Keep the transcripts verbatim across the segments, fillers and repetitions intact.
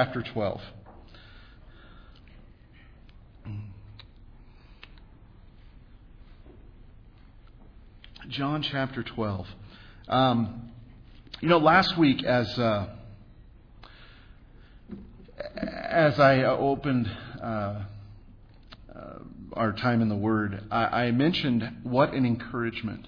Chapter twelve. John chapter twelve. Um, you know, last week as uh, as I opened uh, uh, our time in the Word, I, I mentioned what an encouragement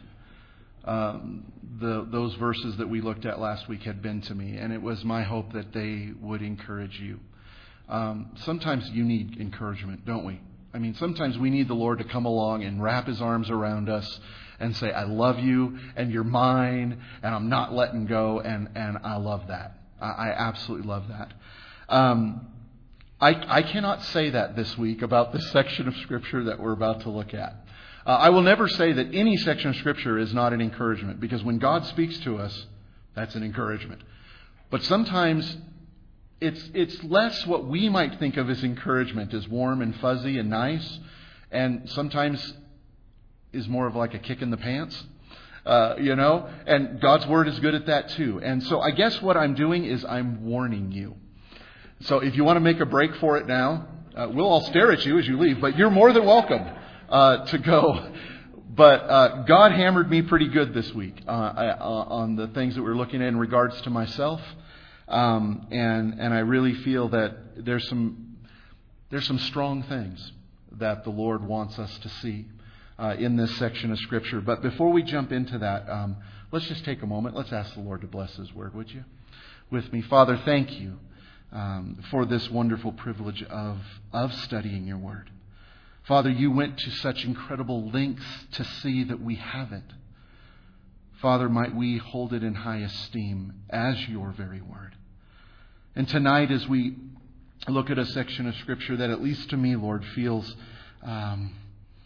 um, the those verses that we looked at last week had been to me, and it was my hope that they would encourage you. Um, sometimes you need encouragement, don't we? I mean, sometimes we need the Lord to come along and wrap His arms around us and say, I love you, and you're mine, and I'm not letting go, and, and I love that. I, I absolutely love that. Um, I, I cannot say that this week about this section of Scripture that we're about to look at. Uh, I will never say that any section of Scripture is not an encouragement, because when God speaks to us, that's an encouragement. But sometimes it's it's less what we might think of as encouragement, as warm and fuzzy and nice, and sometimes is more of like a kick in the pants, uh, you know, and God's Word is good at that too. And so I guess what I'm doing is I'm warning you. So if you want to make a break for it now, uh, we'll all stare at you as you leave, but you're more than welcome uh, to go. But uh, God hammered me pretty good this week uh, I, uh, on the things that we're looking at in regards to myself. Um, and and I really feel that there's some there's some strong things that the Lord wants us to see uh, in this section of Scripture. But before we jump into that, um, let's just take a moment. Let's ask the Lord to bless His Word, would you? With me. Father, thank you um, for this wonderful privilege of of studying your Word. Father, you went to such incredible lengths to see that we have it. Father, might we hold it in high esteem as your very Word. And tonight, as we look at a section of Scripture that, at least to me, Lord, feels um,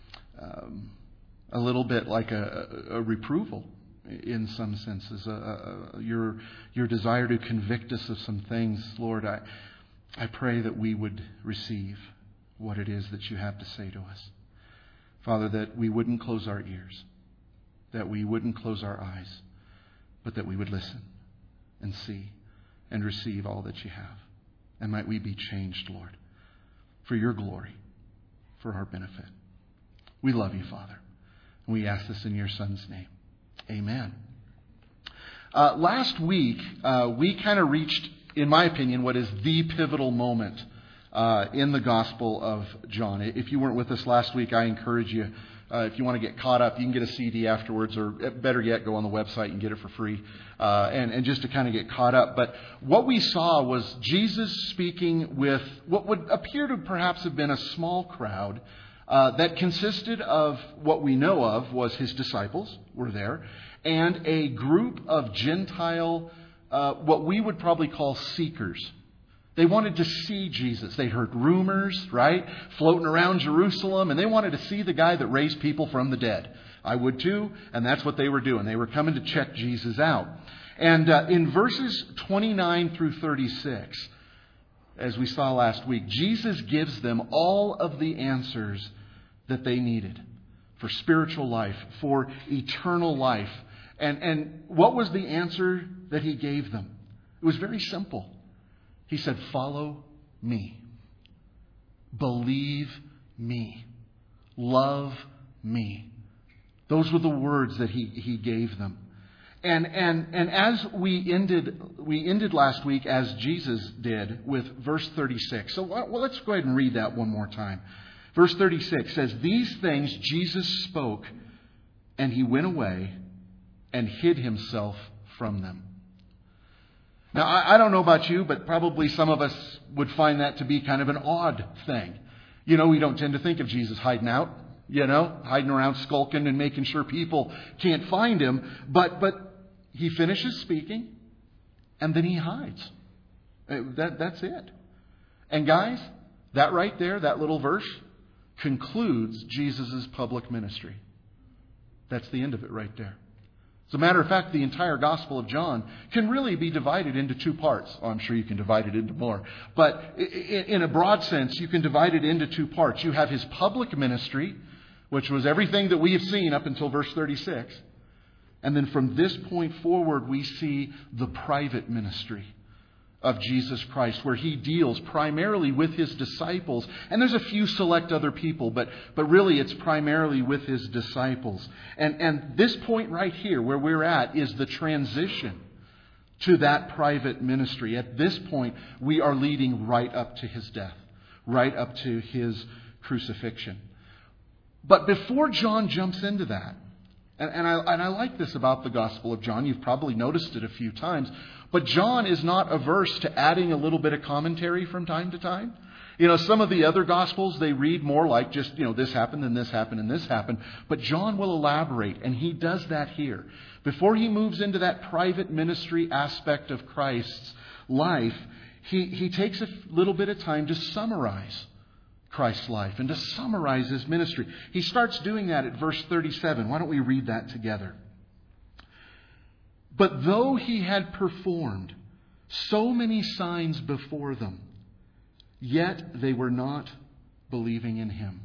um, a little bit like a, a reproval in some senses, a, a, your your desire to convict us of some things, Lord, I I pray that we would receive what it is that you have to say to us. Father, that we wouldn't close our ears, that we wouldn't close our eyes, but that we would listen and see and receive all that you have. And might we be changed, Lord, for your glory, for our benefit. We love you, Father. And we ask this in your Son's name. Amen. Uh, last week, uh, we kind of reached, in my opinion, what is the pivotal moment uh, in the Gospel of John. If you weren't with us last week, I encourage you, Uh, if you want to get caught up, you can get a C D afterwards, or better yet, go on the website and get it for free, uh, and, and just to kind of get caught up. But what we saw was Jesus speaking with what would appear to perhaps have been a small crowd uh, that consisted of what we know of was his disciples were there, and a group of Gentile, uh, what we would probably call seekers. They wanted to see Jesus. They heard rumors, right, floating around Jerusalem, and they wanted to see the guy that raised people from the dead. I would too, and that's what they were doing. They were coming to check Jesus out. And uh, in verses twenty-nine through thirty-six, as we saw last week, Jesus gives them all of the answers that they needed for spiritual life, for eternal life. And, and what was the answer that he gave them? It was very simple. He said, follow me. Believe me. Love me. Those were the words that he, he gave them. And, and, and as we ended, we ended last week, as Jesus did, with verse thirty-six. So well, let's go ahead and read that one more time. Verse thirty-six says, these things Jesus spoke, and he went away and hid himself from them. Now, I don't know about you, but probably some of us would find that to be kind of an odd thing. You know, we don't tend to think of Jesus hiding out, you know, hiding around, skulking and making sure people can't find him. But but he finishes speaking, and then he hides. That That's it. And guys, that right there, that little verse, concludes Jesus' public ministry. That's the end of it right there. As a matter of fact, the entire Gospel of John can really be divided into two parts. Oh, I'm sure you can divide it into more. But in a broad sense, you can divide it into two parts. You have his public ministry, which was everything that we have seen up until verse thirty-six. And then from this point forward, we see the private ministry of Jesus Christ, where he deals primarily with his disciples. And there's a few select other people, but, but really it's primarily with his disciples. And, and this point right here, where we're at, is the transition to that private ministry. At this point, we are leading right up to his death, right up to his crucifixion. But before John jumps into that, and, and, I, and I like this about the Gospel of John, you've probably noticed it a few times, but John is not averse to adding a little bit of commentary from time to time. You know, some of the other Gospels, they read more like just, you know, this happened and this happened and this happened. But John will elaborate, and he does that here. Before he moves into that private ministry aspect of Christ's life, he, he takes a little bit of time to summarize Christ's life and to summarize his ministry. He starts doing that at verse thirty-seven. Why don't we read that together? But though he had performed so many signs before them, yet they were not believing in him.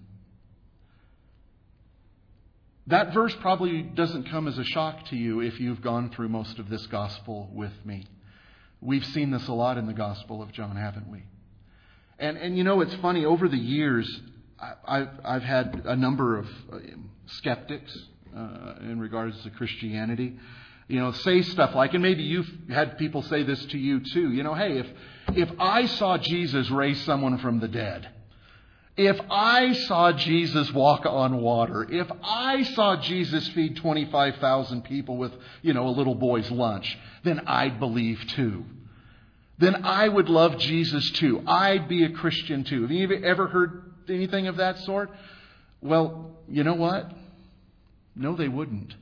That verse probably doesn't come as a shock to you if you've gone through most of this gospel with me. We've seen this a lot in the Gospel of John, haven't we? And, and you know, it's funny, over the years, I, I've, I've had a number of skeptics uh, in regards to Christianity. You know, say stuff like, and maybe you've had people say this to you too, you know, hey, if if I saw Jesus raise someone from the dead, if I saw Jesus walk on water, if I saw Jesus feed twenty-five thousand people with, you know, a little boy's lunch, then I'd believe too. Then I would love Jesus too. I'd be a Christian too. Have you ever heard anything of that sort? Well, you know what? No, they wouldn't.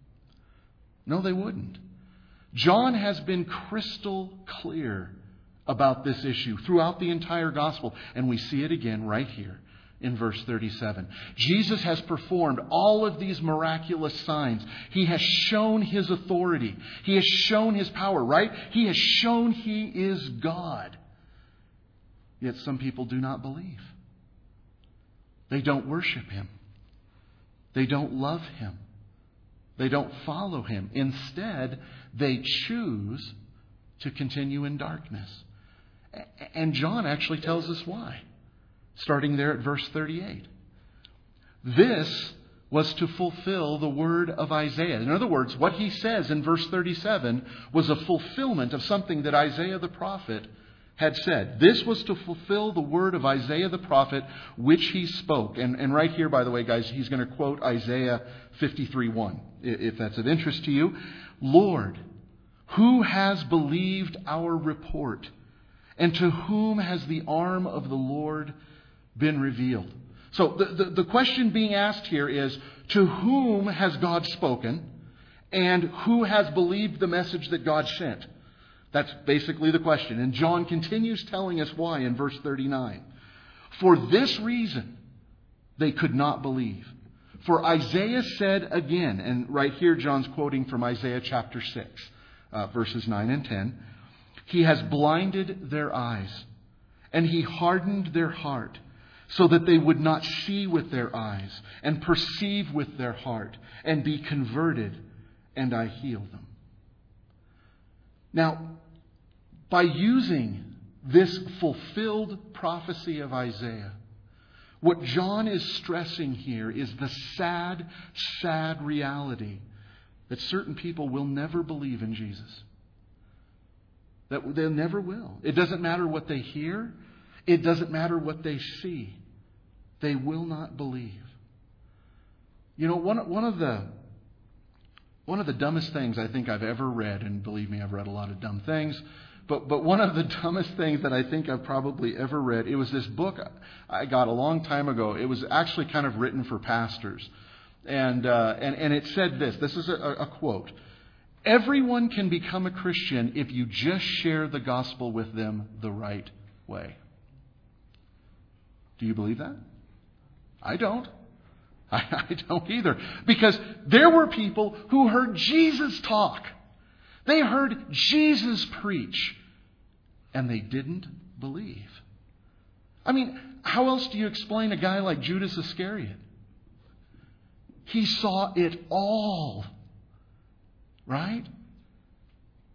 No, they wouldn't. John has been crystal clear about this issue throughout the entire gospel. And we see it again right here in verse thirty-seven. Jesus has performed all of these miraculous signs. He has shown his authority. He has shown his power, right? He has shown he is God. Yet some people do not believe. They don't worship him. They don't love him. They don't follow him. Instead, they choose to continue in darkness. And John actually tells us why. Starting there at verse thirty-eight. This was to fulfill the word of Isaiah. In other words, what he says in verse thirty-seven was a fulfillment of something that Isaiah the prophet had said. This was to fulfill the word of Isaiah the prophet, which he spoke. And, and right here, by the way, guys, he's going to quote Isaiah fifty-three one, if that's of interest to you. Lord, who has believed our report? And to whom has the arm of the Lord been revealed? So the, the, the question being asked here is, to whom has God spoken? And who has believed the message that God sent? That's basically the question. And John continues telling us why in verse thirty-nine. For this reason, they could not believe. For Isaiah said again, and right here John's quoting from Isaiah chapter six, uh, verses nine and ten. He has blinded their eyes, and he hardened their heart, so that they would not see with their eyes, and perceive with their heart, and be converted, and I heal them. Now, by using this fulfilled prophecy of Isaiah, what John is stressing here is the sad, sad reality that certain people will never believe in Jesus. That they never will. It doesn't matter what they hear. It doesn't matter what they see. They will not believe. You know, one, one of the one of the dumbest things I think I've ever read, and believe me, I've read a lot of dumb things, but but one of the dumbest things that I think I've probably ever read, it was this book I got a long time ago. It was actually kind of written for pastors. And uh, and, and it said this. This is a, a quote. Everyone can become a Christian if you just share the gospel with them the right way. Do you believe that? I don't. I, I don't either. Because there were people who heard Jesus talk. They heard Jesus preach. And they didn't believe. I mean, how else do you explain a guy like Judas Iscariot? He saw it all. Right?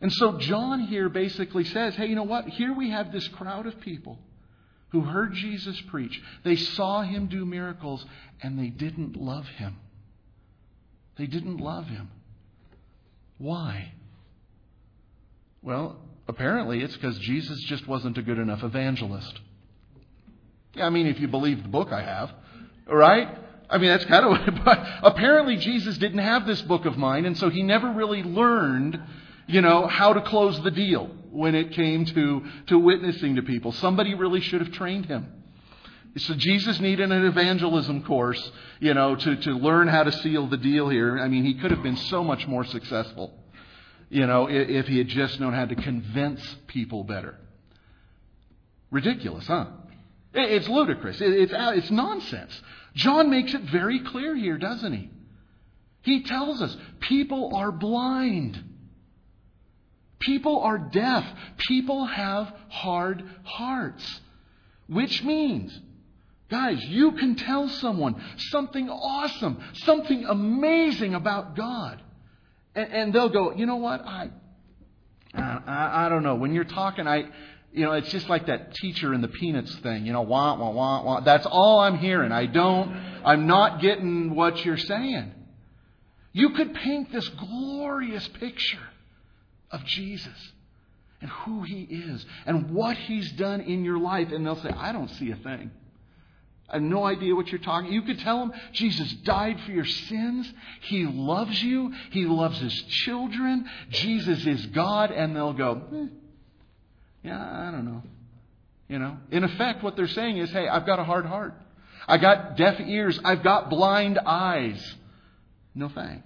And so John here basically says, hey, you know what? Here we have this crowd of people who heard Jesus preach. They saw him do miracles, and they didn't love him. They didn't love him. Why? Well, apparently it's because Jesus just wasn't a good enough evangelist. I mean, if you believe the book I have, right? I mean, that's kind of what, but apparently Jesus didn't have this book of mine, and so he never really learned, you know, how to close the deal when it came to, to witnessing to people. Somebody really should have trained him. So Jesus needed an evangelism course, you know, to, to learn how to seal the deal here. I mean, he could have been so much more successful, you know, if, if he had just known how to convince people better. Ridiculous, huh? It, it's ludicrous. It, it's, it's nonsense. John makes it very clear here, doesn't he? He tells us people are blind. People are deaf. People have hard hearts. Which means, guys, you can tell someone something awesome, something amazing about God. And, and they'll go, you know what? I, I I don't know. When you're talking, I, you know, it's just like that teacher in the Peanuts thing. You know, wah, wah, wah, wah. That's all I'm hearing. I don't, I'm not getting what you're saying. You could paint this glorious picture of Jesus and who he is and what he's done in your life. And they'll say, I don't see a thing. I have no idea what you're talking. You could tell them Jesus died for your sins. He loves you. He loves his children. Jesus is God. And they'll go, eh, yeah, I don't know. You know, in effect, what they're saying is, hey, I've got a hard heart. I got deaf ears. I've got blind eyes. No thanks.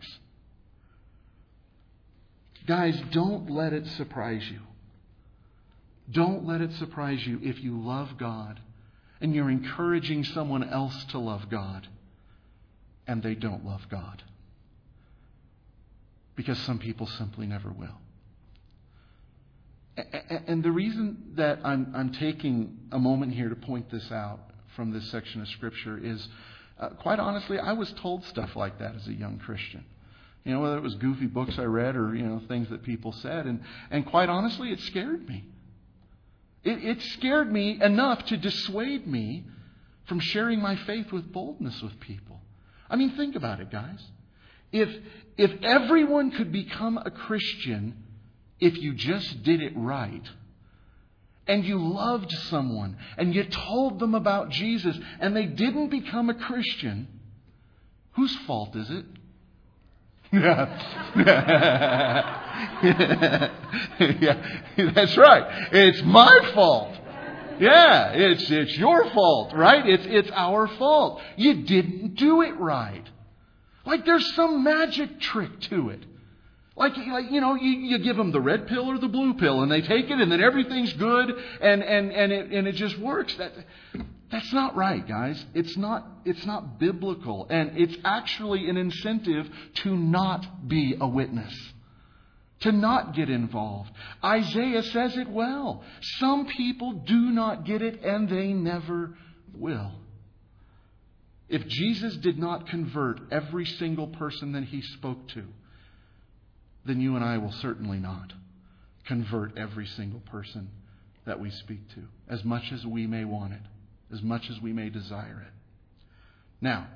Guys, don't let it surprise you. Don't let it surprise you if you love God and you're encouraging someone else to love God and they don't love God. Because some people simply never will. And the reason that I'm, I'm taking a moment here to point this out from this section of Scripture is, uh, quite honestly, I was told stuff like that as a young Christian. You know, whether it was goofy books I read or, you know, things that people said. And, and quite honestly, it scared me. It, it scared me enough to dissuade me from sharing my faith with boldness with people. I mean, think about it, guys. If, if everyone could become a Christian if you just did it right, and you loved someone, and you told them about Jesus, and they didn't become a Christian, whose fault is it? Yeah. Yeah, that's right. It's my fault. Yeah, it's it's your fault, right? It's it's our fault. You didn't do it right. Like there's some magic trick to it. Like, like you know, you, you give them the red pill or the blue pill, and they take it, and then everything's good, and and and it and it just works. That that's not right, guys. It's not it's not biblical, and it's actually an incentive to not be a witness, to not get involved. Isaiah says it well. Some people do not get it, and they never will. If Jesus did not convert every single person that he spoke to, then you and I will certainly not convert every single person that we speak to, as much as we may want it, as much as we may desire it. Now,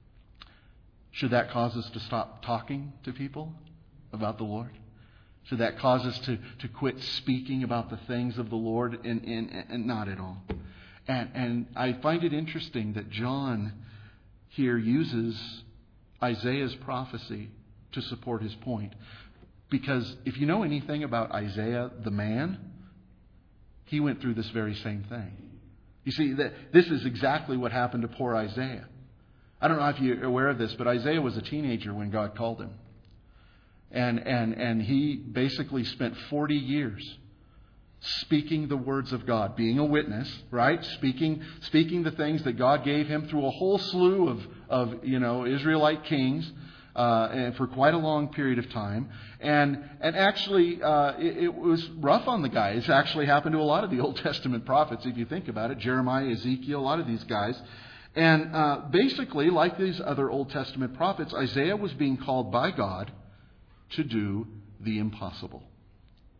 should that cause us to stop talking to people about the Lord? Should that cause us to, to quit speaking about the things of the Lord? And, and, and not at all. And, and I find it interesting that John here uses Isaiah's prophecy to support his point. Because if you know anything about Isaiah, the man, he went through this very same thing. You see, that this is exactly what happened to poor Isaiah. I don't know if you're aware of this, but Isaiah was a teenager when God called him. And, and, and he basically spent forty years speaking the words of God, being a witness, right? Speaking, speaking the things that God gave him through a whole slew of, of you know, Israelite kings. Uh, and for quite a long period of time. And and actually, uh, it, it was rough on the guy. It's actually happened to a lot of the Old Testament prophets, if you think about it. Jeremiah, Ezekiel, a lot of these guys. And uh, basically, like these other Old Testament prophets, Isaiah was being called by God to do the impossible.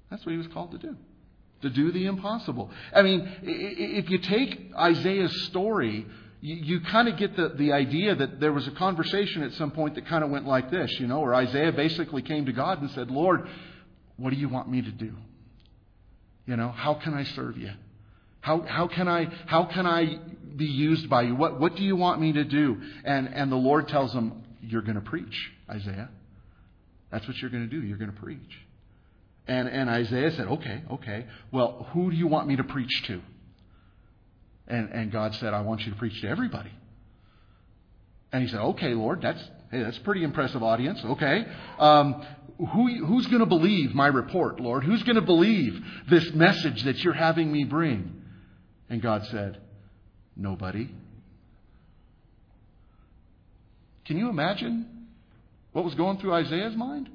That's what he was called to do. To do the impossible. I mean, if you take Isaiah's story, you, you kind of get the, the idea that there was a conversation at some point that kind of went like this, you know, where Isaiah basically came to God and said, Lord, what do you want me to do? You know, how can I serve you? How how can I how can I be used by you? What what do you want me to do? And and the Lord tells him, you're going to preach, Isaiah. That's what you're going to do. You're going to preach. And and Isaiah said, okay, okay. Well, who do you want me to preach to? And and God said, I want you to preach to everybody. And he said, okay, Lord, that's hey, that's a pretty impressive audience. Okay. Um, who who's going to believe my report, Lord? Who's going to believe this message that you're having me bring? And God said, nobody. Can you imagine what was going through Isaiah's mind?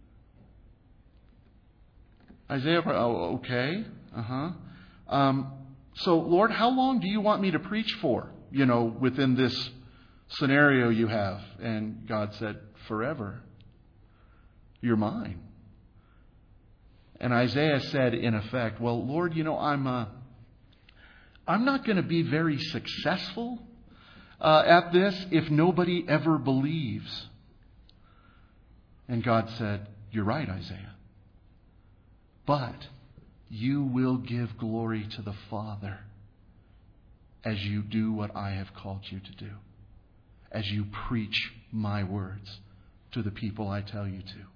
Isaiah, oh, okay, uh-huh. Um, so, Lord, how long do you want me to preach for, you know, within this scenario you have? And God said, forever. You're mine. And Isaiah said, in effect, well, Lord, you know, I'm uh, I'm not going to be very successful uh, at this if nobody ever believes. And God said, you're right, Isaiah. But you will give glory to the Father as you do what I have called you to do, as you preach my words to the people I tell you to.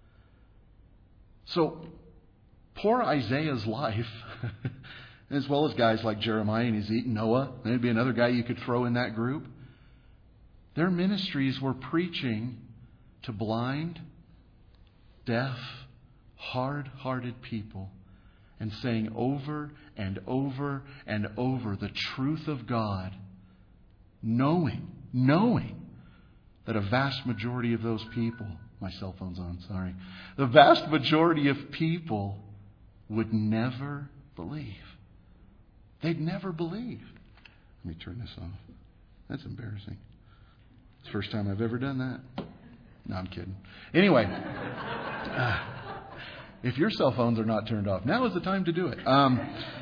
So, poor Isaiah's life, as well as guys like Jeremiah and Ezekiel, Noah, there'd be another guy you could throw in that group. Their ministries were preaching to blind, deaf, hard-hearted people and saying over and over and over the truth of God, knowing, knowing that a vast majority of those people, my cell phone's on, sorry, the vast majority of people would never believe. They'd never believe. Let me turn this off. That's embarrassing. It's the first time I've ever done that. No, I'm kidding. Anyway, uh, if your cell phones are not turned off, now is the time to do it. Um,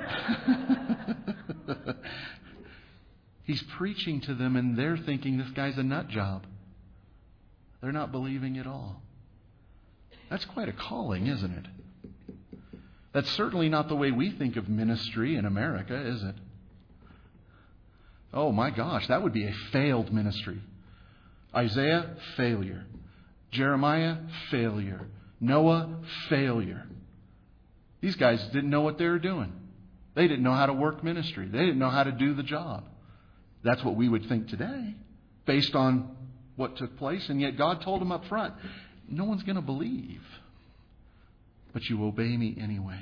he's preaching to them and they're thinking this guy's a nut job. They're not believing at all. That's quite a calling, isn't it? That's certainly not the way we think of ministry in America, is it? Oh my gosh, that would be a failed ministry. Isaiah, failure. Jeremiah, failure. Noah, failure. These guys didn't know what they were doing. They didn't know how to work ministry. They didn't know how to do the job. That's what we would think today, based on what took place. And yet God told them up front, no one's going to believe, but you obey me anyway.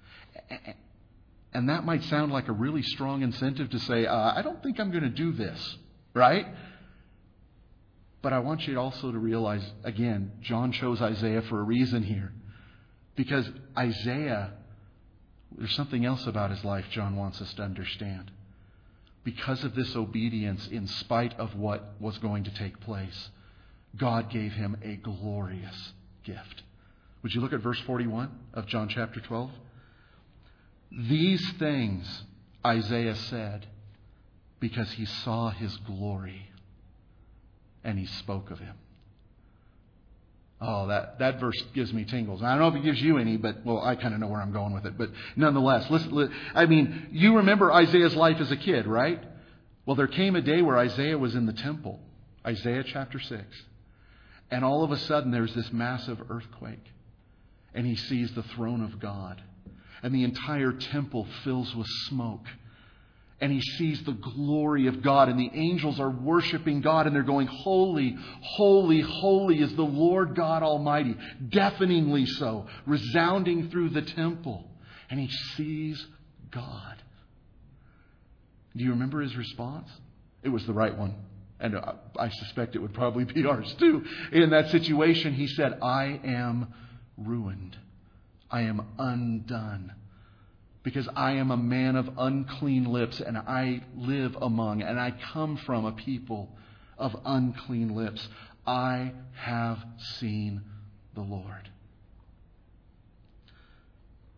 And that might sound like a really strong incentive to say, uh, I don't think I'm going to do this, right? But I want you also to realize, again, John chose Isaiah for a reason here. Because Isaiah, there's something else about his life John wants us to understand. Because of this obedience, in spite of what was going to take place, God gave him a glorious gift. Would you look at verse forty-one of John chapter twelve? These things Isaiah said because he saw his glory and he spoke of him. Oh, that, that verse gives me tingles. I don't know if it gives you any, but, well, I kind of know where I'm going with it. But nonetheless, listen, I mean, you remember Isaiah's life as a kid, right? Well, there came a day where Isaiah was in the temple, Isaiah chapter six. And all of a sudden, there's this massive earthquake. And he sees the throne of God. And the entire temple fills with smoke. And he sees the glory of God. And the angels are worshiping God. And they're going, holy, holy, holy is the Lord God Almighty. Deafeningly so. Resounding through the temple. And he sees God. Do you remember his response? It was the right one. And I suspect it would probably be ours too. In that situation, he said, I am ruined. I am undone. Because I am a man of unclean lips, and I live among, and I come from a people of unclean lips. I have seen the Lord.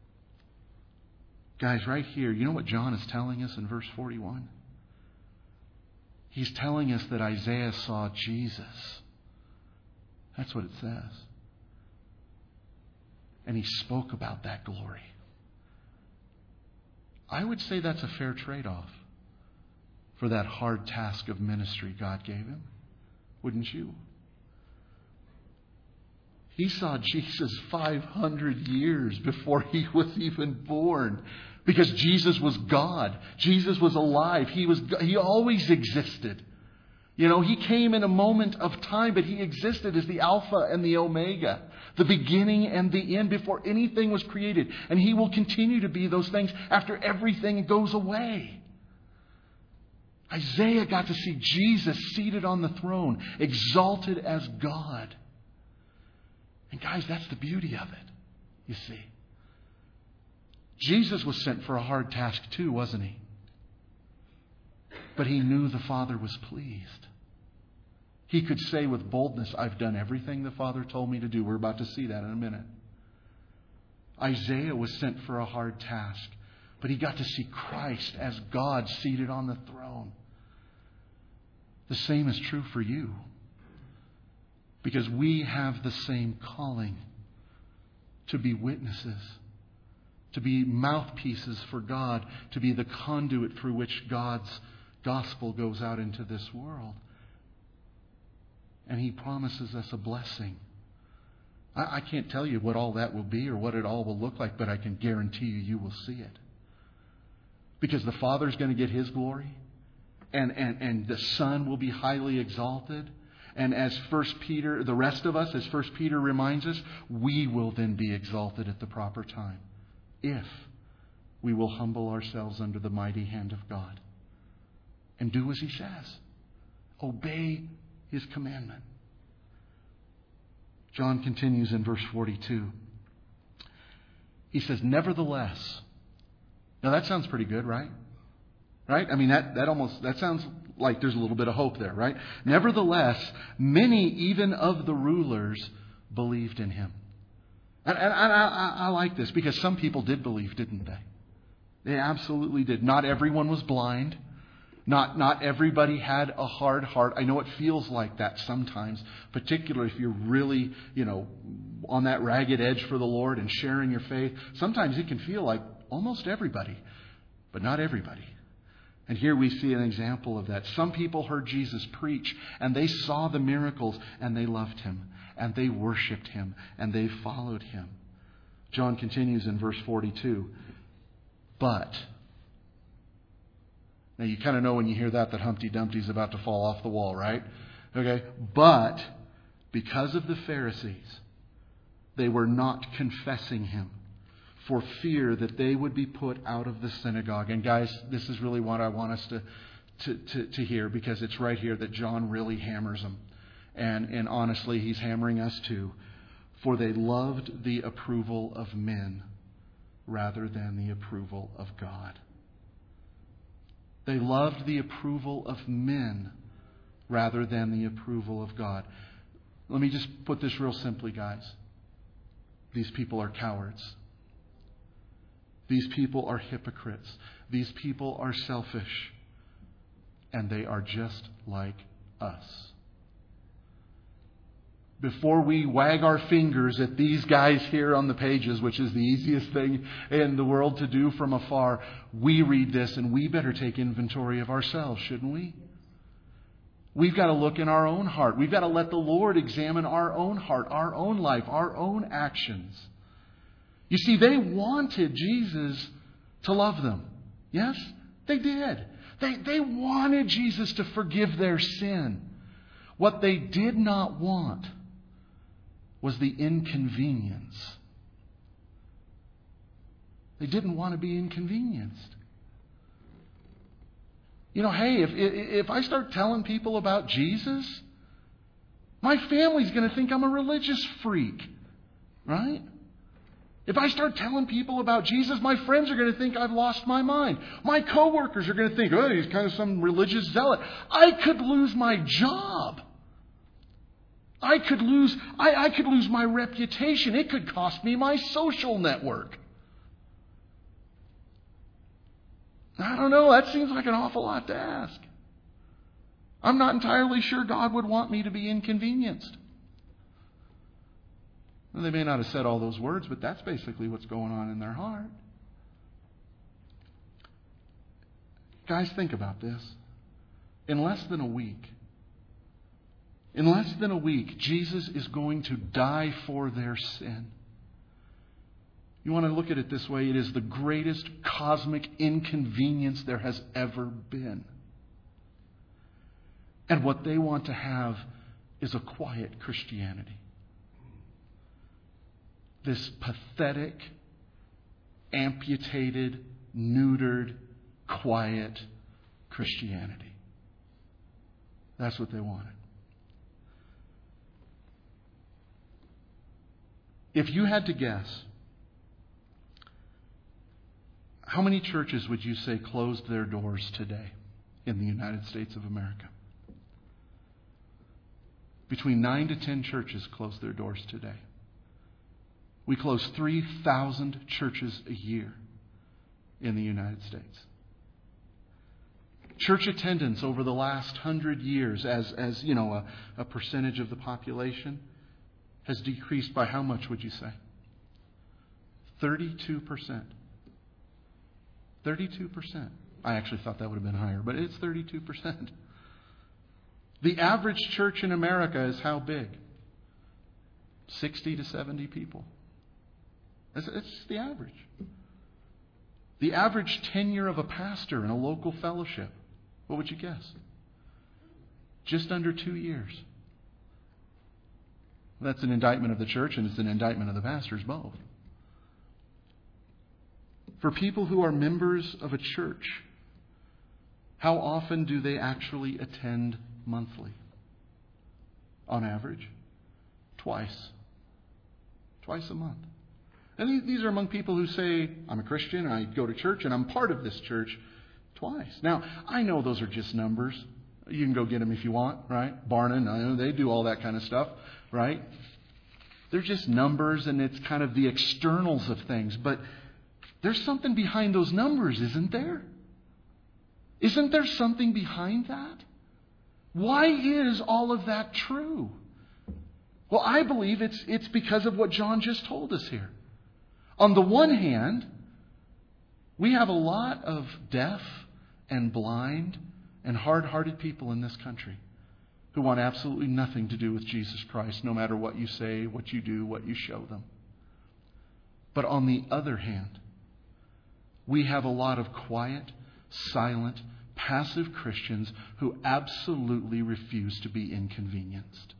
Guys, right here, you know what John is telling us in verse forty-one? He's telling us that Isaiah saw Jesus. That's what it says. And he spoke about that glory. I would say that's a fair trade-off for that hard task of ministry God gave him. Wouldn't you? He saw Jesus five hundred years before he was even born. Because Jesus was God. Jesus was alive. He was, he always existed. You know, he came in a moment of time, but he existed as the Alpha and the Omega, the beginning and the end before anything was created. And he will continue to be those things after everything goes away. Isaiah got to see Jesus seated on the throne, exalted as God. And guys, that's the beauty of it, you see. Jesus was sent for a hard task too, wasn't he? But he knew the Father was pleased. He could say with boldness, I've done everything the Father told me to do. We're about to see that in a minute. Isaiah was sent for a hard task, but he got to see Christ as God seated on the throne. The same is true for you. Because we have the same calling to be witnesses, to be mouthpieces for God, to be the conduit through which God's gospel goes out into this world. And He promises us a blessing. I, I can't tell you what all that will be or what it all will look like, but I can guarantee you, you will see it. Because the Father's going to get His glory, and, and, and the Son will be highly exalted. And as First Peter, the rest of us, as First Peter reminds us, we will then be exalted at the proper time, if we will humble ourselves under the mighty hand of God and do as He says. Obey His commandment. John continues in verse forty-two. He says, nevertheless. Now that sounds pretty good, right? Right? I mean, that, that almost, that sounds like there's a little bit of hope there, right? Nevertheless, many even of the rulers believed in Him. And, and I, I, I like this because some people did believe, didn't they? They absolutely did. Not everyone was blind. Not, not everybody had a hard heart. I know it feels like that sometimes, particularly if you're really, you know, on that ragged edge for the Lord and sharing your faith. Sometimes it can feel like almost everybody, but not everybody. And here we see an example of that. Some people heard Jesus preach and they saw the miracles and they loved Him and they worshiped Him and they followed Him. John continues in verse forty-two. But, now you kind of know when you hear that that Humpty Dumpty's about to fall off the wall, right? Okay. But because of the Pharisees, they were not confessing Him, for fear that they would be put out of the synagogue. And guys, this is really what I want us to, to, to, to hear, because it's right here that John really hammers them. And, and honestly, he's hammering us too. For they loved the approval of men rather than the approval of God. They loved the approval of men rather than the approval of God. Let me just put this real simply, guys. These people are cowards. These people are hypocrites. These people are selfish. And they are just like us. Before we wag our fingers at these guys here on the pages, which is the easiest thing in the world to do from afar, we read this and we better take inventory of ourselves, shouldn't we? We've got to look in our own heart. We've got to let the Lord examine our own heart, our own life, our own actions. You see, they wanted Jesus to love them. Yes, they did. They, they wanted Jesus to forgive their sin. What they did not want was the inconvenience. They didn't want to be inconvenienced. You know, hey, if, if I start telling people about Jesus, my family's going to think I'm a religious freak, right? If I start telling people about Jesus, my friends are going to think I've lost my mind. My coworkers are going to think, oh, he's kind of some religious zealot. I could lose my job. I could lose, I, I could lose my reputation. It could cost me my social network. I don't know, that seems like an awful lot to ask. I'm not entirely sure God would want me to be inconvenienced. Well, they may not have said all those words, but that's basically what's going on in their heart. Guys, think about this. In less than a week, in less than a week, Jesus is going to die for their sin. You want to look at it this way, it is the greatest cosmic inconvenience there has ever been. And what they want to have is a quiet Christianity. This pathetic, amputated, neutered, quiet Christianity. That's what they wanted. If you had to guess, how many churches would you say closed their doors today in the United States of America? Between nine to ten churches close their doors today. We close three thousand churches a year in the United States. Church attendance over the last hundred years, as, as you know, a, a percentage of the population, has decreased by how much would you say? thirty-two percent. thirty-two percent. I actually thought that would have been higher, but it's thirty-two percent. The average church in America is how big? sixty to seventy people. It's, it's the average. The average tenure of a pastor in a local fellowship, what would you guess? Just under two years. That's an indictment of the church, and it's an indictment of the pastors both. For people who are members of a church, how often do they actually attend monthly? On average, twice. Twice a month. And these are among people who say, I'm a Christian, I go to church, and I'm part of this church twice. Now, I know those are just numbers. You can go get them if you want, right? Barna, I know they do all that kind of stuff, right? They're just numbers, and it's kind of the externals of things. But there's something behind those numbers, isn't there? Isn't there something behind that? Why is all of that true? Well, I believe it's it's because of what John just told us here. On the one hand, we have a lot of deaf and blind and hard-hearted people in this country who want absolutely nothing to do with Jesus Christ, no matter what you say, what you do, what you show them. But on the other hand, we have a lot of quiet, silent, passive Christians who absolutely refuse to be inconvenienced.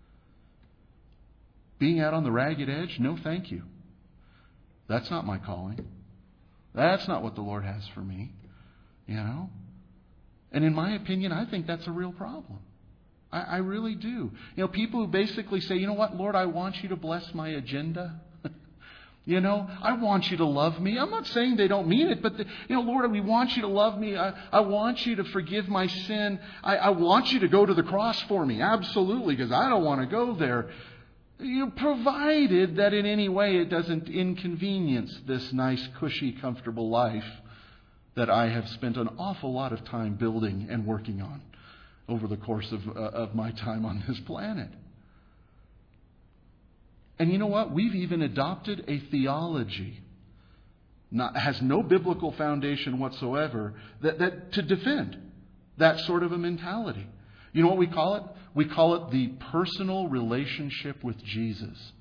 Being out on the ragged edge? No, thank you. That's not my calling. That's not what the Lord has for me. You know? And in my opinion, I think that's a real problem. I, I really do. You know, people who basically say, you know what, Lord, I want you to bless my agenda. You know, I want you to love me. I'm not saying they don't mean it, but, the, you know, Lord, we want you to love me. I, I want you to forgive my sin. I, I want you to go to the cross for me. Absolutely, because I don't want to go there. You know, provided that in any way it doesn't inconvenience this nice, cushy, comfortable life that I have spent an awful lot of time building and working on over the course of, uh, of my time on this planet. And you know what? We've even adopted a theology, not has no biblical foundation whatsoever, that, that to defend that sort of a mentality. You know what we call it? We call it the personal relationship with Jesus.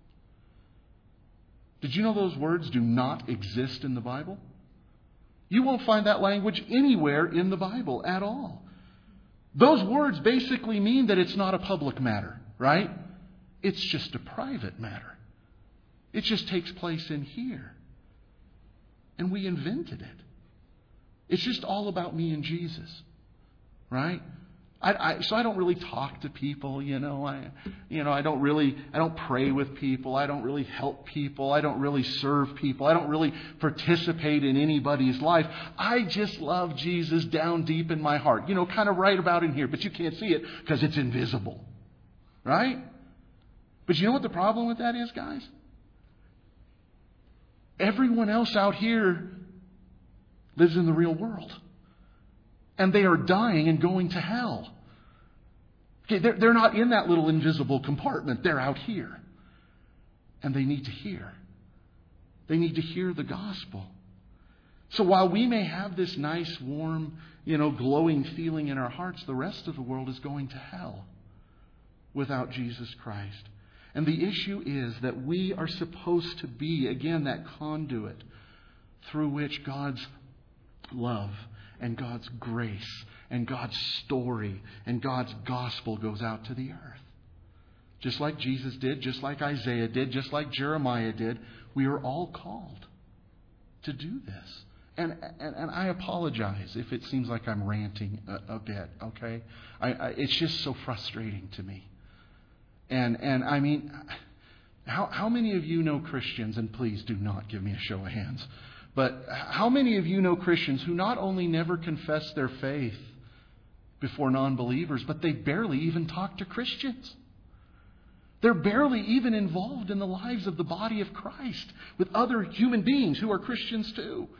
Did you know those words do not exist in the Bible? You won't find that language anywhere in the Bible at all. Those words basically mean that it's not a public matter, right? It's just a private matter. It just takes place in here. And we invented it. It's just all about me and Jesus, right? I, I, so I don't really talk to people, you know. I, you know, I don't really, I don't pray with people. I don't really help people. I don't really serve people. I don't really participate in anybody's life. I just love Jesus down deep in my heart. You know, kind of right about in here, but you can't see it because it's invisible, right? But you know what the problem with that is, guys? Everyone else out here lives in the real world. And they are dying and going to hell. Okay, they're, they're not in that little invisible compartment. They're out here. And they need to hear. They need to hear the gospel. So while we may have this nice, warm, you know, glowing feeling in our hearts, the rest of the world is going to hell without Jesus Christ. And the issue is that we are supposed to be, again, that conduit through which God's love and God's grace and God's story and God's gospel goes out to the earth. Just like Jesus did, just like Isaiah did, just like Jeremiah did, we are all called to do this. And and, and I apologize if it seems like I'm ranting a, a bit, okay? I, I, it's just so frustrating to me. And and I mean, how how many of you know Christians, and please do not give me a show of hands, but how many of you know Christians who not only never confess their faith before non-believers, but they barely even talk to Christians? They're barely even involved in the lives of the body of Christ with other human beings who are Christians too.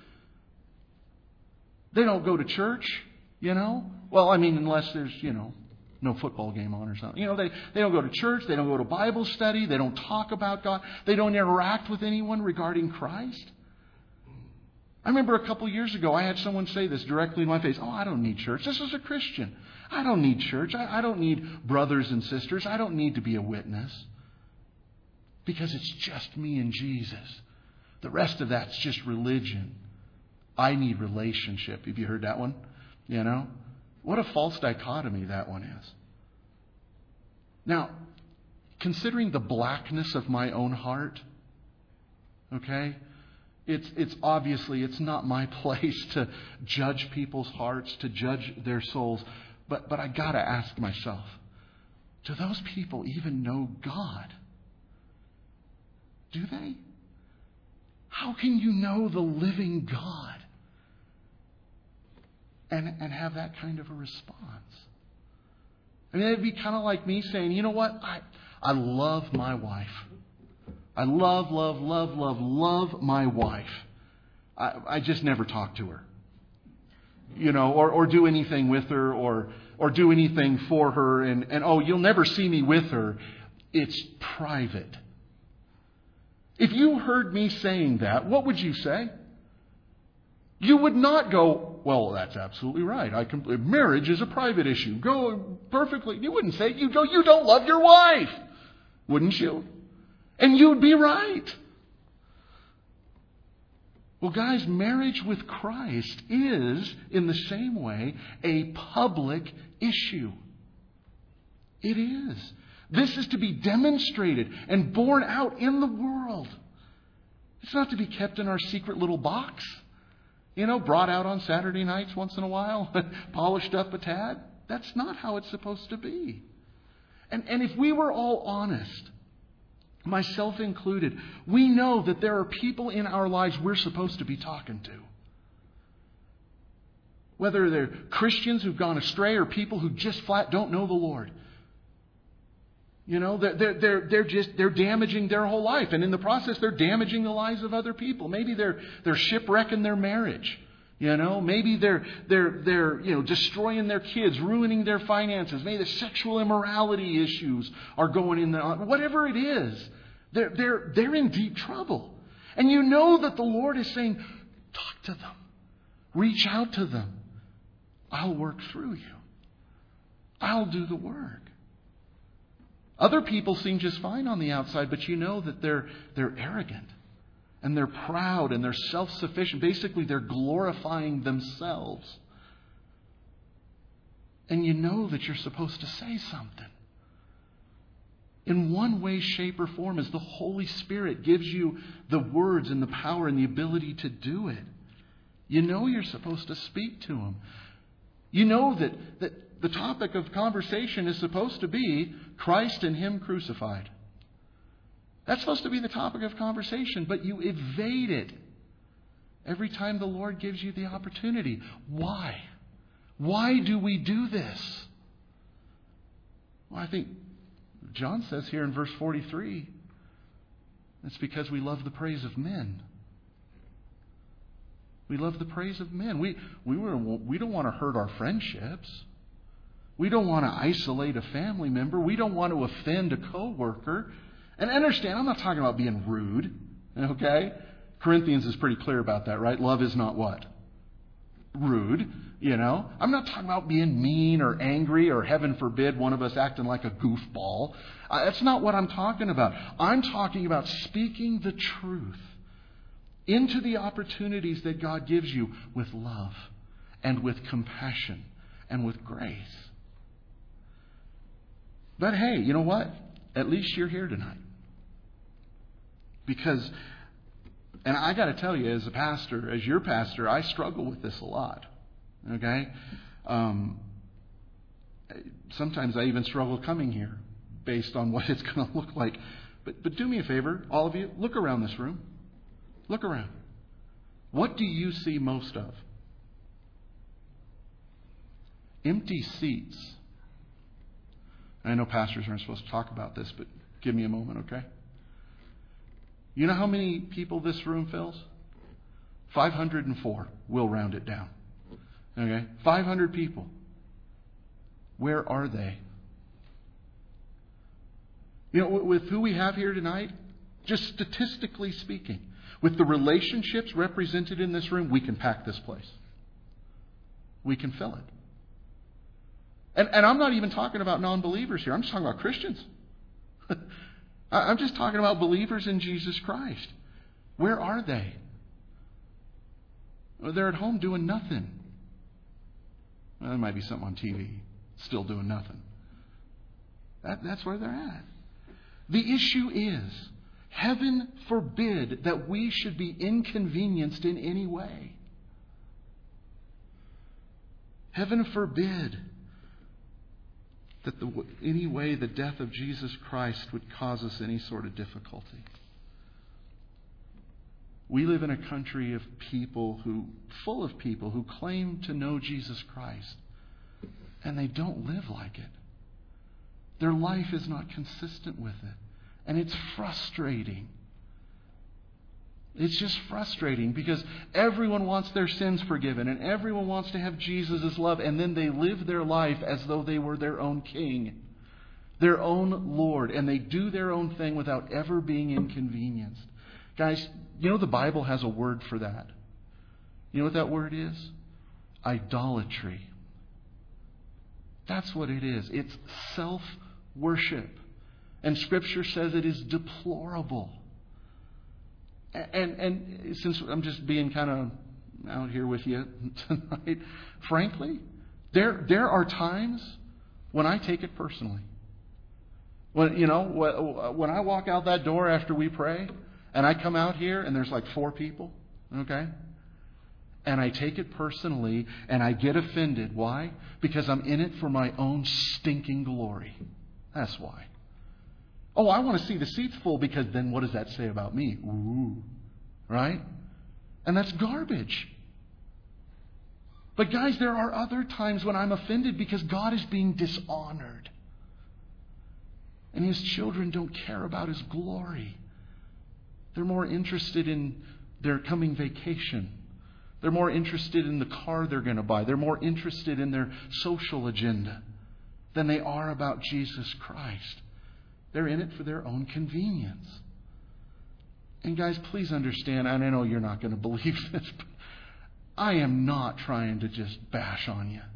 They don't go to church, you know. Well, I mean, unless there's, you know, no football game on or something. You know, they, they don't go to church. They don't go to Bible study. They don't talk about God. They don't interact with anyone regarding Christ. I remember a couple years ago, I had someone say this directly in my face. Oh, I don't need church. This is a Christian. I don't need church. I, I don't need brothers and sisters. I don't need to be a witness. Because it's just me and Jesus. The rest of that's just religion. I need relationship. Have you heard that one? You know? What a false dichotomy that one is. Now, considering the blackness of my own heart, okay, it's it's obviously it's not my place to judge people's hearts, to judge their souls, but but I gotta ask myself, do those people even know God? Do they? How can you know the living God and, and have that kind of a response? I mean, it'd be kind of like me saying, you know what? I, I love my wife. I love, love, love, love, love my wife. I, I just never talk to her. You know, or, or do anything with her or or do anything for her. And, and, oh, you'll never see me with her. It's private. If you heard me saying that, what would you say? You would not go, well, that's absolutely right. I can, marriage is a private issue. Go perfectly. You wouldn't say it. You'd go, you don't love your wife. Wouldn't you? And you'd be right. Well, guys, marriage with Christ is, in the same way, a public issue. It is. This is to be demonstrated and borne out in the world. It's not to be kept in our secret little box. You know, brought out on Saturday nights once in a while, polished up a tad. That's not how it's supposed to be. And, and if we were all honest, myself included, we know that there are people in our lives we're supposed to be talking to. Whether they're Christians who've gone astray or people who just flat don't know the Lord. You know, they're, they're, they're just, they're damaging their whole life. And in the process, they're damaging the lives of other people. Maybe they're, they're shipwrecking their marriage. You know, maybe they're, they're, they're, you know, destroying their kids, ruining their finances. Maybe the sexual immorality issues are going in there. Whatever it is, they're, they're, they're in deep trouble. And you know that the Lord is saying, talk to them. Reach out to them. I'll work through you. I'll do the work. Other people seem just fine on the outside, but you know that they're they're arrogant and they're proud and they're self-sufficient. Basically, they're glorifying themselves. And you know that you're supposed to say something. In one way, shape, or form, as the Holy Spirit gives you the words and the power and the ability to do it. You know you're supposed to speak to them. You know that, that the topic of conversation is supposed to be Christ and Him crucified. That's supposed to be the topic of conversation, but you evade it every time the Lord gives you the opportunity. Why? Why do we do this? Well, I think John says here in verse forty-three, it's because we love the praise of men. We love the praise of men. We, we, were, we don't want to hurt our friendships. We don't want to isolate a family member. We don't want to offend a coworker. And understand, I'm not talking about being rude. Okay? Corinthians is pretty clear about that, right? Love is not what? Rude. You know? I'm not talking about being mean or angry or, heaven forbid, one of us acting like a goofball. Uh, that's not what I'm talking about. I'm talking about speaking the truth into the opportunities that God gives you with love and with compassion and with grace. But hey, you know what? At least you're here tonight. Because, and I got to tell you, as a pastor, as your pastor, I struggle with this a lot. Okay? Um, sometimes I even struggle coming here based on what it's going to look like. But, but do me a favor, all of you, look around this room. Look around. What do you see most of? Empty seats. I know pastors aren't supposed to talk about this, but give me a moment, okay? You know how many people this room fills? five hundred four. We'll round it down. Okay? five hundred people. Where are they? You know, with who we have here tonight, just statistically speaking, with the relationships represented in this room, we can pack this place. We can fill it. And, and I'm not even talking about non-believers here. I'm just talking about Christians. I'm just talking about believers in Jesus Christ. Where are they? Well, they're at home doing nothing. Well, there might be something on T V, still doing nothing. That, that's where they're at. The issue is, heaven forbid that we should be inconvenienced in any way. Heaven forbid that the, any way the death of Jesus Christ would cause us any sort of difficulty. We live in a country of people who, full of people who claim to know Jesus Christ, and they don't live like it. Their life is not consistent with it. And it's frustrating. It's just frustrating because everyone wants their sins forgiven and everyone wants to have Jesus' love, and then they live their life as though they were their own king, their own Lord, and they do their own thing without ever being inconvenienced. Guys, you know the Bible has a word for that. You know what that word is? Idolatry. That's what it is. It's self-worship. And Scripture says it is deplorable. And, and since I'm just being kind of out here with you tonight, frankly, there there are times when I take it personally. When you know when I walk out that door after we pray, and I come out here and there's like four people, okay, and I take it personally and I get offended. Why? Because I'm in it for my own stinking glory. That's why. Oh, I want to see the seats full because then what does that say about me? Ooh, right? And that's garbage. But guys, there are other times when I'm offended because God is being dishonored. And His children don't care about His glory. They're more interested in their coming vacation. They're more interested in the car they're going to buy. They're more interested in their social agenda than they are about Jesus Christ. They're in it for their own convenience. And guys, please understand, and I know you're not going to believe this, but I am not trying to just bash on you.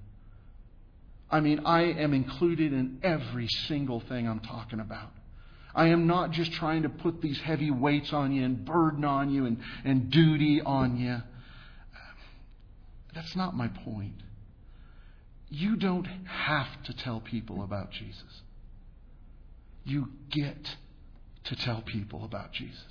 I mean, I am included in every single thing I'm talking about. I am not just trying to put these heavy weights on you and burden on you and, and duty on you. That's not my point. You don't have to tell people about Jesus. You get to tell people about Jesus.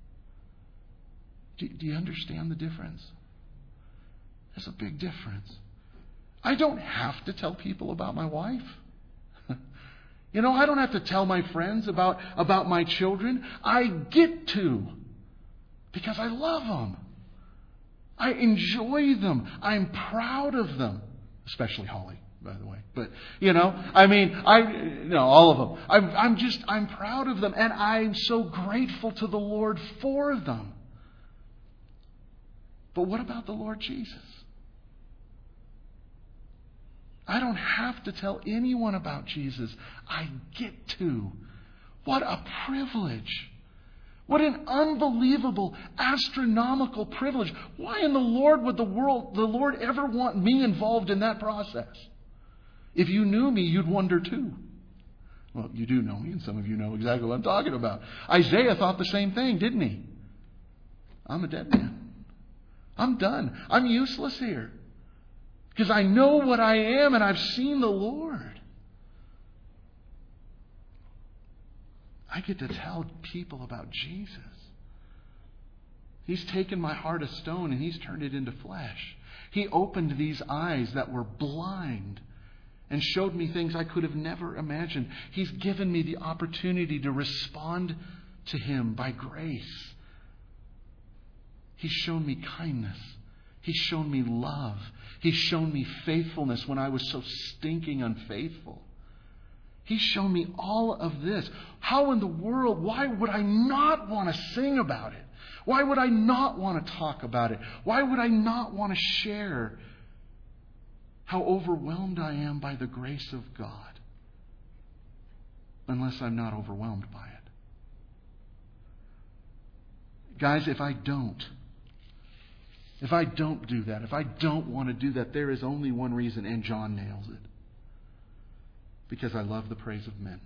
Do, do you understand the difference? There's a big difference. I don't have to tell people about my wife. You know, I don't have to tell my friends about, about my children. I get to because I love them. I enjoy them. I'm proud of them. Especially Holly, by the way. But, you know, I mean, I, you know, all of them. I'm, I'm just, I'm proud of them. And I'm so grateful to the Lord for them. But what about the Lord Jesus? I don't have to tell anyone about Jesus. I get to. What a privilege. What an unbelievable, astronomical privilege. Why in the Lord would the world, the Lord ever want me involved in that process? If you knew me, you'd wonder too. Well, you do know me, and some of you know exactly what I'm talking about. Isaiah thought the same thing, didn't he? I'm a dead man. I'm done. I'm useless here. Because I know what I am and I've seen the Lord. I get to tell people about Jesus. He's taken my heart of stone and He's turned it into flesh. He opened these eyes that were blind and showed me things I could have never imagined. He's given me the opportunity to respond to Him by grace. He's shown me kindness. He's shown me love. He's shown me faithfulness when I was so stinking unfaithful. He's shown me all of this. How in the world, why would I not want to sing about it? Why would I not want to talk about it? Why would I not want to share how overwhelmed I am by the grace of God? Unless I'm not overwhelmed by it. Guys, if I don't, If I don't do that, if I don't want to do that, there is only one reason, and John nails it. Because I love the praise of men.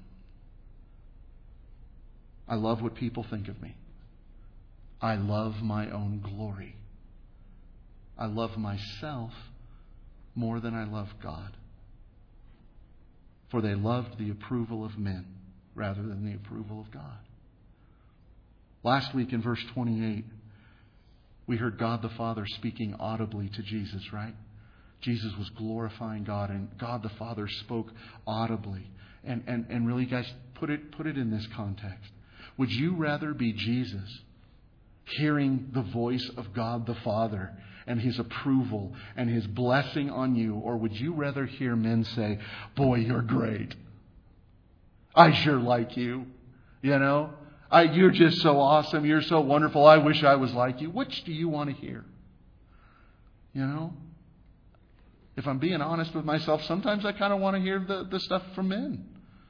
I love what people think of me. I love my own glory. I love myself more than I love God. For they loved the approval of men rather than the approval of God. Last week in verse twenty-eight, we heard God the Father speaking audibly to Jesus, right? Jesus was glorifying God, and God the Father spoke audibly. And, and, and really, guys, put it, put it in this context. Would you rather be Jesus, hearing the voice of God the Father and His approval and His blessing on you, or would you rather hear men say, "Boy, you're great. I sure like you." You know? I, you're just so awesome. You're so wonderful. I wish I was like you. Which do you want to hear? You know? If I'm being honest with myself, sometimes I kind of want to hear the, the stuff from men.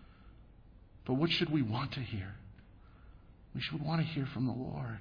But what should we want to hear? We should want to hear from the Lord.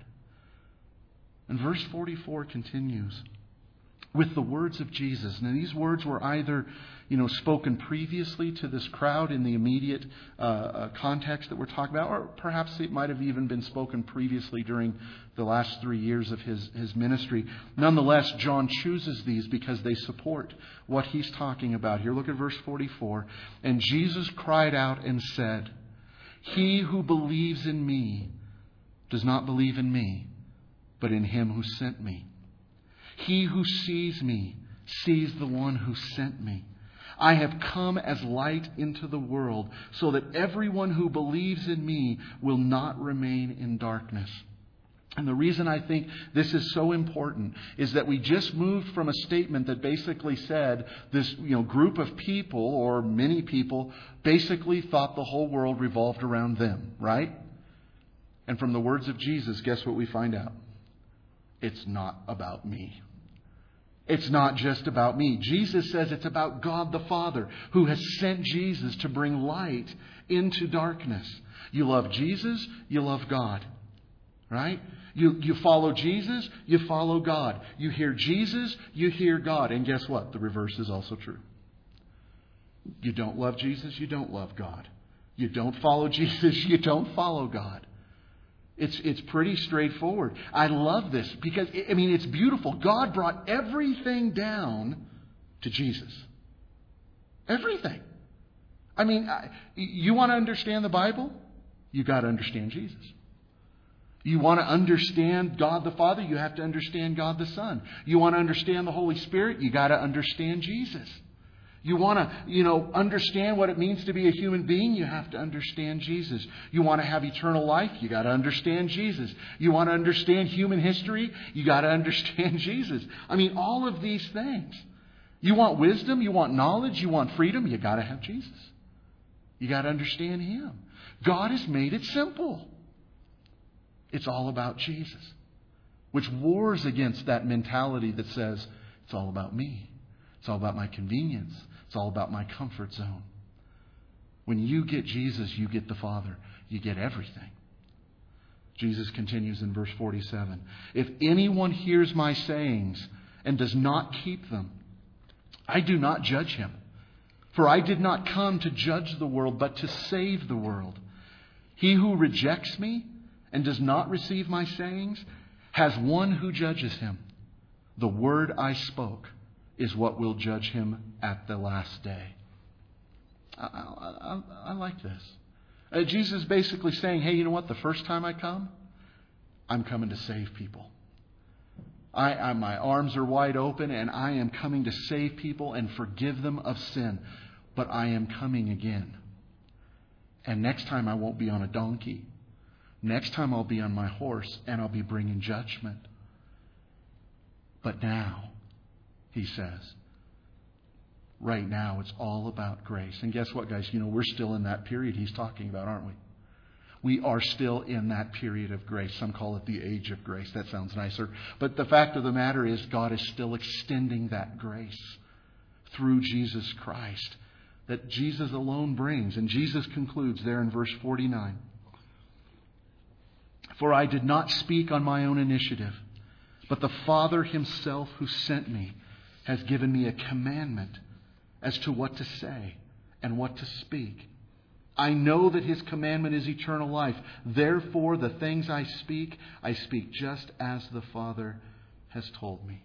And verse forty-four continues with the words of Jesus. Now, these words were either, you know, spoken previously to this crowd in the immediate uh, uh, context that we're talking about, or perhaps it might have even been spoken previously during the last three years of his, his ministry. Nonetheless, John chooses these because they support what he's talking about here. Look at verse forty-four. And Jesus cried out and said, "He who believes in me does not believe in me, but in Him who sent me. He who sees me sees the one who sent me. I have come as light into the world so that everyone who believes in me will not remain in darkness." And the reason I think this is so important is that we just moved from a statement that basically said this, you know, group of people, or many people, basically thought the whole world revolved around them, right? And from the words of Jesus, guess what we find out? It's not about me. It's not just about me. Jesus says it's about God the Father, who has sent Jesus to bring light into darkness. You love Jesus, you love God. Right? You, you follow Jesus, you follow God. You hear Jesus, you hear God. And guess what? The reverse is also true. You don't love Jesus, you don't love God. You don't follow Jesus, you don't follow God. It's it's pretty straightforward. I love this because, I mean, it's beautiful. God brought everything down to Jesus. Everything. I mean, you want to understand the Bible? You got to understand Jesus. You want to understand God the Father? You have to understand God the Son. You want to understand the Holy Spirit? You got to understand Jesus. You want to, you know, understand what it means to be a human being? You have to understand Jesus. You want to have eternal life? You got to understand Jesus. You want to understand human history? You got to understand Jesus. I mean, all of these things. You want wisdom? You want knowledge? You want freedom? You got to have Jesus. You got to understand Him. God has made it simple. It's all about Jesus. which wars against that mentality that says, it's all about me. It's all about my convenience. It's all about my comfort zone. When you get Jesus, you get the Father. You get everything. Jesus continues in verse forty-seven. If anyone hears my sayings and does not keep them, I do not judge him. For I did not come to judge the world, but to save the world. He who rejects me and does not receive my sayings has one who judges him. The word I spoke is what will judge him at the last day. I, I, I, I like this. Uh, Jesus is basically saying, hey, you know what? The first time I come, I'm coming to save people. I, I, my arms are wide open and I am coming to save people and forgive them of sin. But I am coming again. And next time I won't be on a donkey. Next time I'll be on my horse and I'll be bringing judgment. But now, he says, right now it's all about grace. And guess what, guys? You know, we're still in that period he's talking about, aren't we? We are still in that period of grace. Some call it the age of grace. That sounds nicer. But the fact of the matter is God is still extending that grace through Jesus Christ that Jesus alone brings. And Jesus concludes there in verse forty-nine. For I did not speak on my own initiative, but the Father himself who sent me has given me a commandment as to what to say and what to speak. I know that his commandment is eternal life. Therefore, the things I speak, I speak just as the Father has told me.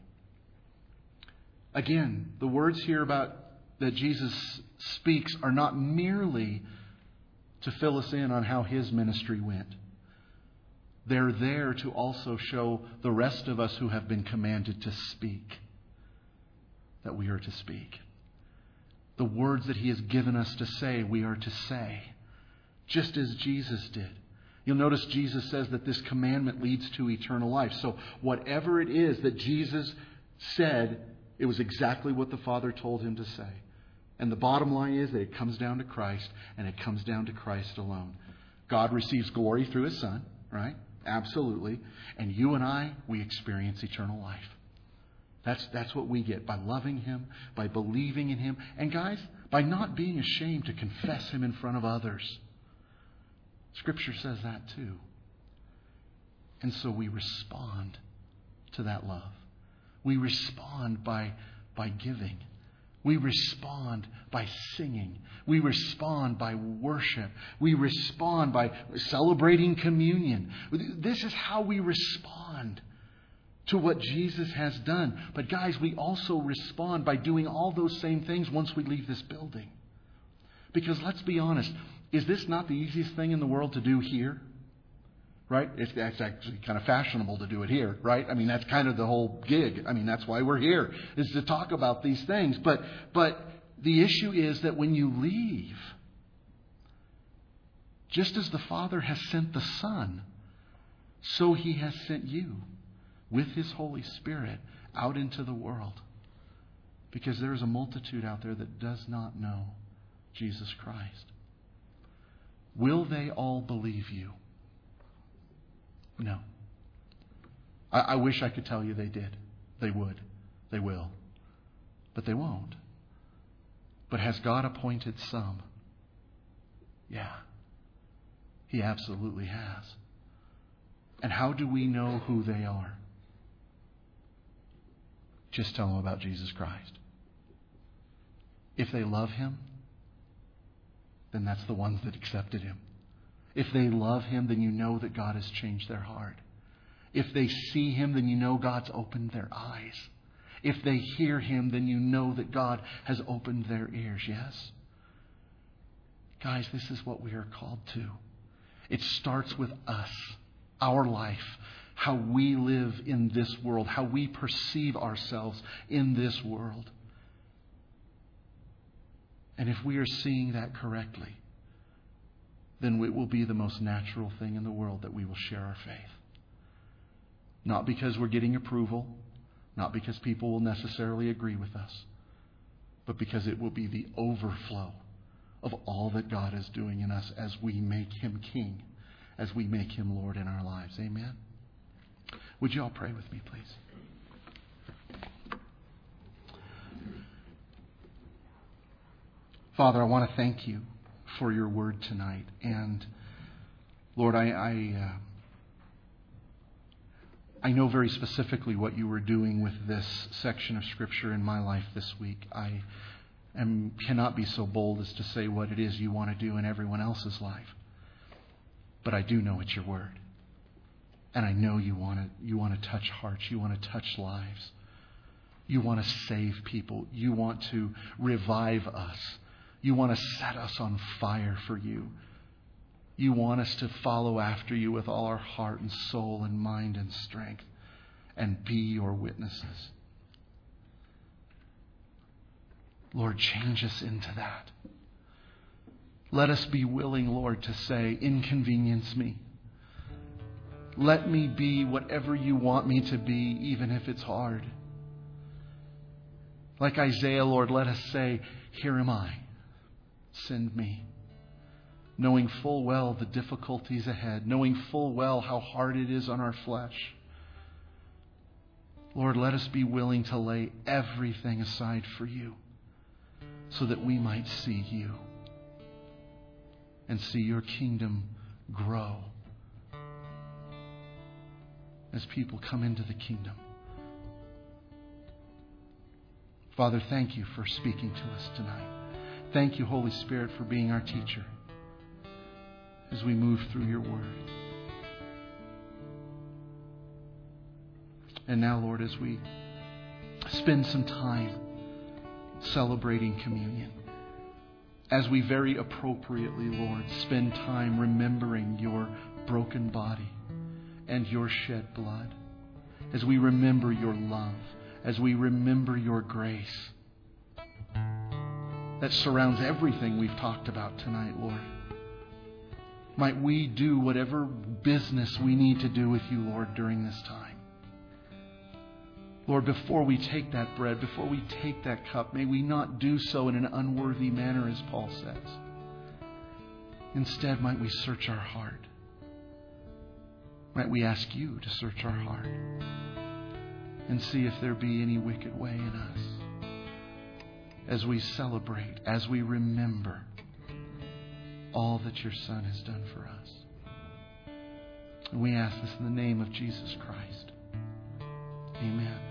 Again, the words here about that Jesus speaks are not merely to fill us in on how his ministry went. They're there to also show the rest of us who have been commanded to speak that we are to speak. The words that he has given us to say, we are to say, just as Jesus did. You'll notice Jesus says that this commandment leads to eternal life. So whatever it is that Jesus said, it was exactly what the Father told him to say. And the bottom line is that it comes down to Christ, and it comes down to Christ alone. God receives glory through his Son, right? Absolutely. And you and I, we experience eternal life. That's, that's what we get by loving him, by believing in him, and guys, by not being ashamed to confess him in front of others. Scripture says that too. And so we respond to that love. We respond by, by giving. We respond by singing. We respond by worship. We respond by celebrating communion. This is how we respond to what Jesus has done. But guys, we also respond by doing all those same things once we leave this building. Because let's be honest, is this not the easiest thing in the world to do here? Right? It's, it's actually kind of fashionable to do it here, right? I mean, that's kind of the whole gig. I mean, that's why we're here, is to talk about these things. But, but the issue is that when you leave, just as the Father has sent the Son, so he has sent you with his Holy Spirit out into the world. Because there is a multitude out there that does not know Jesus Christ. Will they all believe you? No. I, I wish I could tell you they did. They would. They will. But they won't. But has God appointed some? Yeah. He absolutely has. And how do we know who they are? Just tell them about Jesus Christ. If they love him, then that's the ones that accepted him. If they love him, then you know that God has changed their heart. If they see him, then you know God's opened their eyes. If they hear him, then you know that God has opened their ears. Yes? Guys, this is what we are called to. It starts with us, our life, how we live in this world, how we perceive ourselves in this world. And if we are seeing that correctly, then it will be the most natural thing in the world that we will share our faith. Not because we're getting approval, not because people will necessarily agree with us, but because it will be the overflow of all that God is doing in us as we make him King, as we make him Lord in our lives. Amen? Would you all pray with me, please? Father, I want to thank you for your word tonight. And Lord, I I, uh, I know very specifically what you were doing with this section of Scripture in my life this week. I am, cannot be so bold as to say what it is you want to do in everyone else's life. But I do know it's your word. And I know you want to you want to touch hearts. You want to touch lives. You want to save people. You want to revive us. You want to set us on fire for you. You want us to follow after you with all our heart and soul and mind and strength and be your witnesses. Lord, change us into that. Let us be willing, Lord, to say, inconvenience me. Let me be whatever you want me to be, even if it's hard. Like Isaiah, Lord, let us say, here am I. Send me. Knowing full well the difficulties ahead, knowing full well how hard it is on our flesh. Lord, let us be willing to lay everything aside for you so that we might see you and see your kingdom grow as people come into the kingdom. Father, thank you for speaking to us tonight. Thank you, Holy Spirit, for being our teacher as we move through your word. And now, Lord, as we spend some time celebrating communion, as we very appropriately, Lord, spend time remembering your broken body and your shed blood, as we remember your love, as we remember your grace that surrounds everything we've talked about tonight, Lord. Might we do whatever business we need to do with you, Lord, during this time. Lord, before we take that bread, before we take that cup, may we not do so in an unworthy manner, as Paul says. Instead, might we search our heart. Might we ask you to search our heart and see if there be any wicked way in us as we celebrate, as we remember all that your Son has done for us. And we ask this in the name of Jesus Christ. Amen.